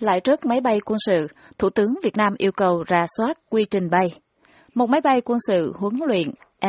lại rớt máy bay quân sự, Thủ tướng Việt Nam yêu cầu rà soát quy trình bay. Một máy bay quân sự huấn luyện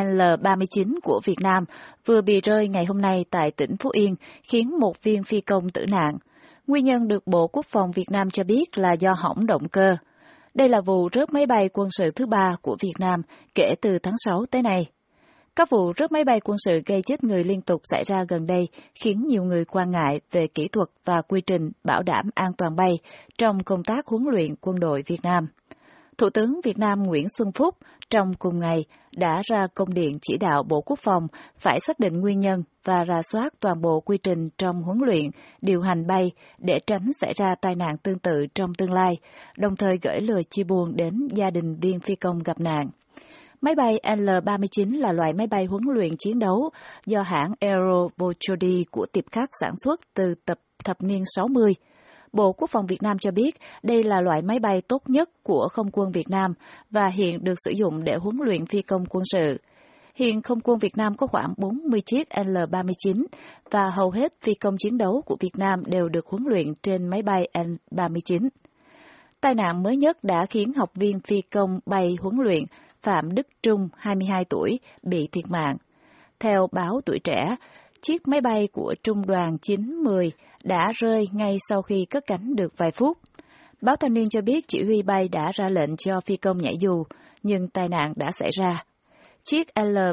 L-39 của Việt Nam vừa bị rơi ngày hôm nay tại tỉnh Phú Yên, khiến một viên phi công tử nạn. Nguyên nhân được Bộ Quốc phòng Việt Nam cho biết là do hỏng động cơ. Đây là vụ rớt máy bay quân sự thứ 3 của Việt Nam kể từ tháng 6 tới nay. Các vụ rớt máy bay quân sự gây chết người liên tục xảy ra gần đây khiến nhiều người quan ngại về kỹ thuật và quy trình bảo đảm an toàn bay trong công tác huấn luyện quân đội Việt Nam. Thủ tướng Việt Nam Nguyễn Xuân Phúc trong cùng ngày đã ra công điện chỉ đạo Bộ Quốc phòng phải xác định nguyên nhân và rà soát toàn bộ quy trình trong huấn luyện, điều hành bay để tránh xảy ra tai nạn tương tự trong tương lai, đồng thời gửi lời chia buồn đến gia đình viên phi công gặp nạn. Máy bay L-39 là loại máy bay huấn luyện chiến đấu do hãng Aero Bochody của Tiệp Khắc sản xuất từ thập niên 60. Bộ Quốc phòng Việt Nam cho biết đây là loại máy bay tốt nhất của Không quân Việt Nam và hiện được sử dụng để huấn luyện phi công quân sự. Hiện Không quân Việt Nam có khoảng 40 chiếc L-39 và hầu hết phi công chiến đấu của Việt Nam đều được huấn luyện trên máy bay L-39. Tai nạn mới nhất đã khiến học viên phi công bay huấn luyện Phạm Đức Trung, 22 tuổi, bị thiệt mạng. Theo báo Tuổi Trẻ, chiếc máy bay của Trung đoàn 910 đã rơi ngay sau khi cất cánh được vài phút. Báo Thanh niên cho biết chỉ huy bay đã ra lệnh cho phi công nhảy dù, nhưng tai nạn đã xảy ra. Chiếc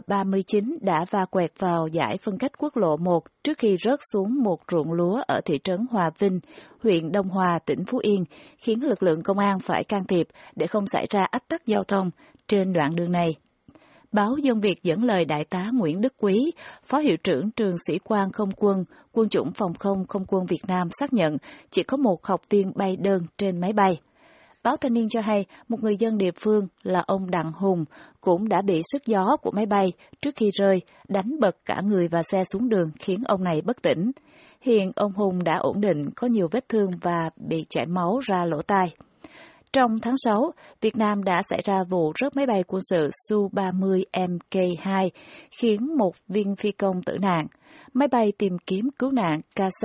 L-39 đã va quẹt vào dải phân cách quốc lộ 1 trước khi rớt xuống một ruộng lúa ở thị trấn Hòa Vinh, huyện Đông Hòa, tỉnh Phú Yên, khiến lực lượng công an phải can thiệp để không xảy ra ách tắc giao thông trên đoạn đường này. Báo Dân Việt dẫn lời Đại tá Nguyễn Đức Quý, Phó Hiệu trưởng Trường Sĩ quan Không quân, Quân chủng Phòng không Không quân Việt Nam xác nhận chỉ có một học viên bay đơn trên máy bay. Báo Thanh niên cho hay một người dân địa phương là ông Đặng Hùng cũng đã bị sức gió của máy bay trước khi rơi, đánh bật cả người và xe xuống đường khiến ông này bất tỉnh. Hiện ông Hùng đã ổn định, có nhiều vết thương và bị chảy máu ra lỗ tai. Trong tháng 6, Việt Nam đã xảy ra vụ rớt máy bay quân sự Su-30 Mk2 khiến một viên phi công tử nạn. Máy bay tìm kiếm cứu nạn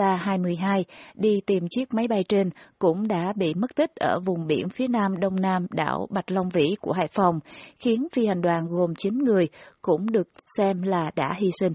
KC-22 đi tìm chiếc máy bay trên cũng đã bị mất tích ở vùng biển phía nam đông nam đảo Bạch Long Vĩ của Hải Phòng, khiến phi hành đoàn gồm 9 người cũng được xem là đã hy sinh.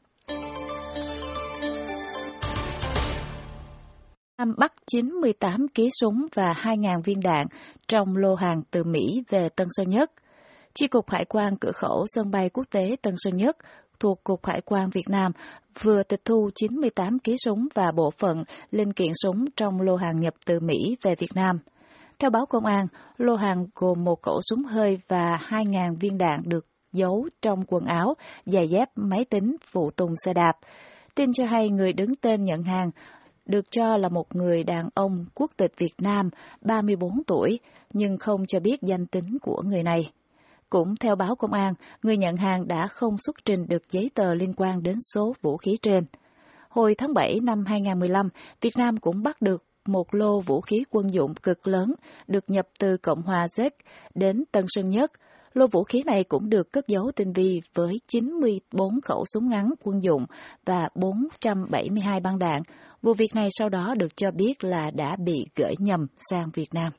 Nam bắt 98 kg súng và 2.000 viên đạn trong lô hàng từ Mỹ về Tân Sơn Nhất. Chi cục Hải quan cửa khẩu sân bay quốc tế Tân Sơn Nhất thuộc Cục Hải quan Việt Nam vừa tịch thu 98 kg súng và bộ phận linh kiện súng trong lô hàng nhập từ Mỹ về Việt Nam. Theo báo công an, lô hàng gồm một khẩu súng hơi và 2.000 viên đạn được giấu trong quần áo, giày dép, máy tính, phụ tùng xe đạp. Tin cho hay người đứng tên nhận hàng được cho là một người đàn ông quốc tịch Việt Nam, 34 tuổi, nhưng không cho biết danh tính của người này. Cũng theo báo công an, người nhận hàng đã không xuất trình được giấy tờ liên quan đến số vũ khí trên. Hồi tháng 7 năm 2015, Việt Nam cũng bắt được một lô vũ khí quân dụng cực lớn được nhập từ Cộng hòa Séc đến Tân Sơn Nhất. Lô vũ khí này cũng được cất giấu tinh vi với 94 khẩu súng ngắn quân dụng và 472 băng đạn. Vụ việc này sau đó được cho biết là đã bị gửi nhầm sang Việt Nam.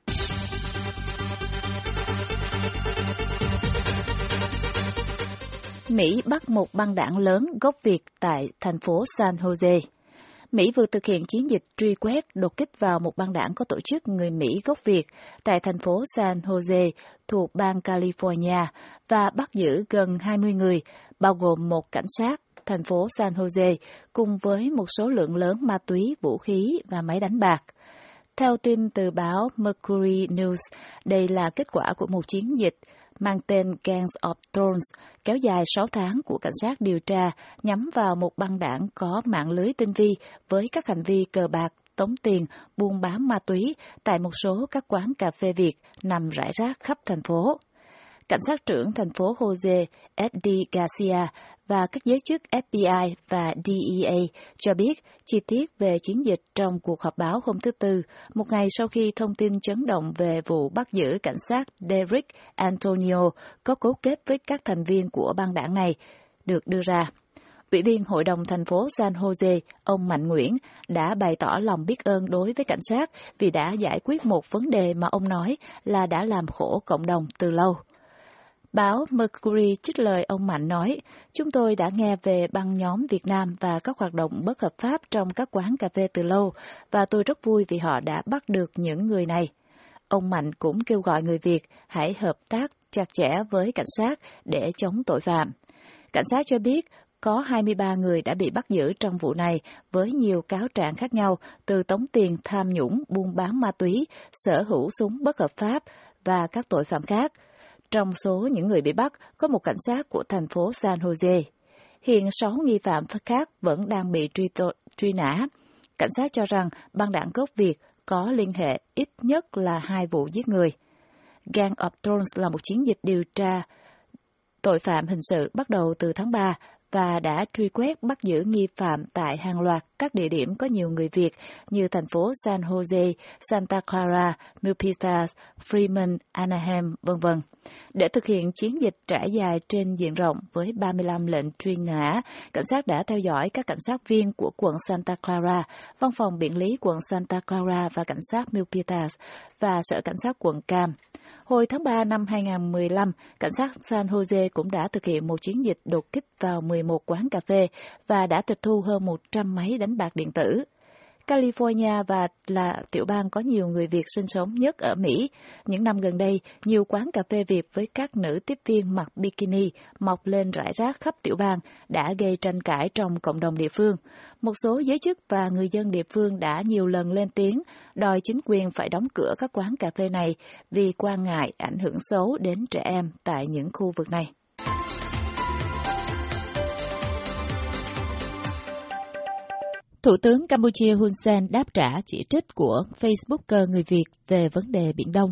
Mỹ bắt một băng đảng lớn gốc Việt tại thành phố San Jose. Mỹ vừa thực hiện chiến dịch truy quét đột kích vào một băng đảng có tổ chức người Mỹ gốc Việt tại thành phố San Jose thuộc bang California và bắt giữ gần 20 người, bao gồm một cảnh sát thành phố San Jose cùng với một số lượng lớn ma túy, vũ khí và máy đánh bạc. Theo tin từ báo Mercury News, đây là kết quả của một chiến dịch mang tên Gangs of Thrones kéo dài 6 tháng của cảnh sát điều tra nhắm vào một băng đảng có mạng lưới tinh vi với các hành vi cờ bạc, tống tiền, buôn bán ma túy tại một số các quán cà phê Việt nằm rải rác khắp thành phố. Cảnh sát trưởng thành phố Jose Eddie Garcia và các giới chức FBI và DEA cho biết chi tiết về chiến dịch trong cuộc họp báo hôm thứ Tư, một ngày sau khi thông tin chấn động về vụ bắt giữ cảnh sát Derek Antonio có cấu kết với các thành viên của băng đảng này được đưa ra. Ủy viên Hội đồng thành phố San Jose, ông Mạnh Nguyễn, đã bày tỏ lòng biết ơn đối với cảnh sát vì đã giải quyết một vấn đề mà ông nói là đã làm khổ cộng đồng từ lâu. Báo Mercury trích lời ông Mạnh nói, chúng tôi đã nghe về băng nhóm Việt Nam và các hoạt động bất hợp pháp trong các quán cà phê từ lâu, và tôi rất vui vì họ đã bắt được những người này. Ông Mạnh cũng kêu gọi người Việt hãy hợp tác chặt chẽ với cảnh sát để chống tội phạm. Cảnh sát cho biết có 23 người đã bị bắt giữ trong vụ này với nhiều cáo trạng khác nhau, từ tống tiền, tham nhũng, buôn bán ma túy, sở hữu súng bất hợp pháp và các tội phạm khác. Trong số những người bị bắt, có một cảnh sát của thành phố San Jose. Hiện 6 nghi phạm khác vẫn đang bị truy nã. Cảnh sát cho rằng băng đảng gốc Việt có liên hệ ít nhất là 2 vụ giết người. Gang of Thrones là một chiến dịch điều tra tội phạm hình sự bắt đầu từ tháng 3 và đã truy quét bắt giữ nghi phạm tại hàng loạt các địa điểm có nhiều người Việt như thành phố San Jose, Santa Clara, Milpitas, Fremont, Anaheim, v.v. Để thực hiện chiến dịch trải dài trên diện rộng với 35 lệnh truy nã, cảnh sát đã theo dõi các cảnh sát viên của quận Santa Clara, văn phòng biện lý quận Santa Clara và cảnh sát Milpitas và sở cảnh sát quận Cam. Hồi tháng 3 năm 2015, cảnh sát San Jose cũng đã thực hiện một chiến dịch đột kích vào 11 quán cà phê và đã tịch thu hơn 100 máy đánh bạc điện tử. California là tiểu bang có nhiều người Việt sinh sống nhất ở Mỹ. Những năm gần đây, nhiều quán cà phê Việt với các nữ tiếp viên mặc bikini mọc lên rải rác khắp tiểu bang đã gây tranh cãi trong cộng đồng địa phương. Một số giới chức và người dân địa phương đã nhiều lần lên tiếng đòi chính quyền phải đóng cửa các quán cà phê này vì quan ngại ảnh hưởng xấu đến trẻ em tại những khu vực này. Thủ tướng Campuchia Hun Sen đáp trả chỉ trích của Facebooker người Việt về vấn đề Biển Đông.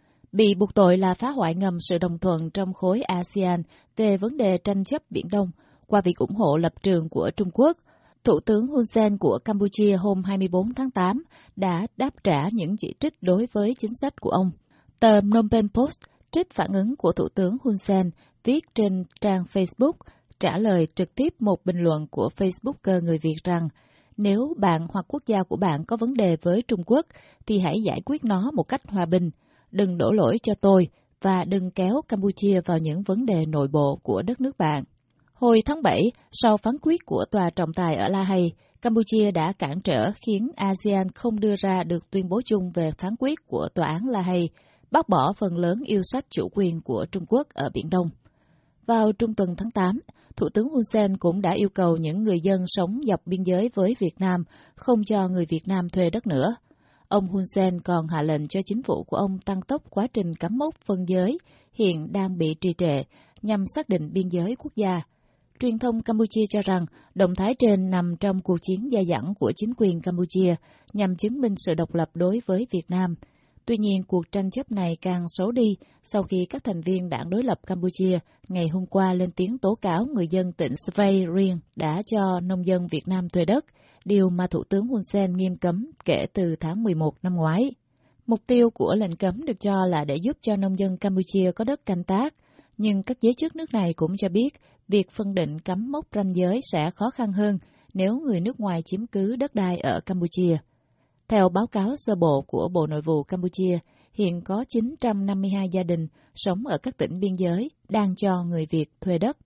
Bị buộc tội là phá hoại ngầm sự đồng thuận trong khối ASEAN về vấn đề tranh chấp Biển Đông qua việc ủng hộ lập trường của Trung Quốc, Thủ tướng Hun Sen của Campuchia hôm 24 tháng 8 đã đáp trả những chỉ trích đối với chính sách của ông. Tờ Phnom Penh Post trích phản ứng của Thủ tướng Hun Sen viết trên trang Facebook trả lời trực tiếp một bình luận của Facebooker người Việt rằng nếu bạn hoặc quốc gia của bạn có vấn đề với Trung Quốc thì hãy giải quyết nó một cách hòa bình, đừng đổ lỗi cho tôi và đừng kéo Campuchia vào những vấn đề nội bộ của đất nước bạn. Hồi tháng 7, sau phán quyết của tòa trọng tài ở La Hay, Campuchia đã cản trở khiến ASEAN không đưa ra được tuyên bố chung về phán quyết của tòa án La Hay, bác bỏ phần lớn yêu sách chủ quyền của Trung Quốc ở Biển Đông. Vào trung tuần tháng 8, Thủ tướng Hun Sen cũng đã yêu cầu những người dân sống dọc biên giới với Việt Nam không cho người Việt Nam thuê đất nữa. Ông Hun Sen còn hạ lệnh cho chính phủ của ông tăng tốc quá trình cắm mốc phân giới hiện đang bị trì trệ nhằm xác định biên giới quốc gia. Truyền thông Campuchia cho rằng động thái trên nằm trong cuộc chiến dai dẳng của chính quyền Campuchia nhằm chứng minh sự độc lập đối với Việt Nam. Tuy nhiên, cuộc tranh chấp này càng xấu đi sau khi các thành viên đảng đối lập Campuchia ngày hôm qua lên tiếng tố cáo người dân tỉnh Svay Rieng đã cho nông dân Việt Nam thuê đất, điều mà Thủ tướng Hun Sen nghiêm cấm kể từ tháng 11 năm ngoái. Mục tiêu của lệnh cấm được cho là để giúp cho nông dân Campuchia có đất canh tác, nhưng các giới chức nước này cũng cho biết việc phân định cắm mốc ranh giới sẽ khó khăn hơn nếu người nước ngoài chiếm cứ đất đai ở Campuchia. Theo báo cáo sơ bộ của Bộ Nội vụ Campuchia, hiện có 952 gia đình sống ở các tỉnh biên giới đang cho người Việt thuê đất.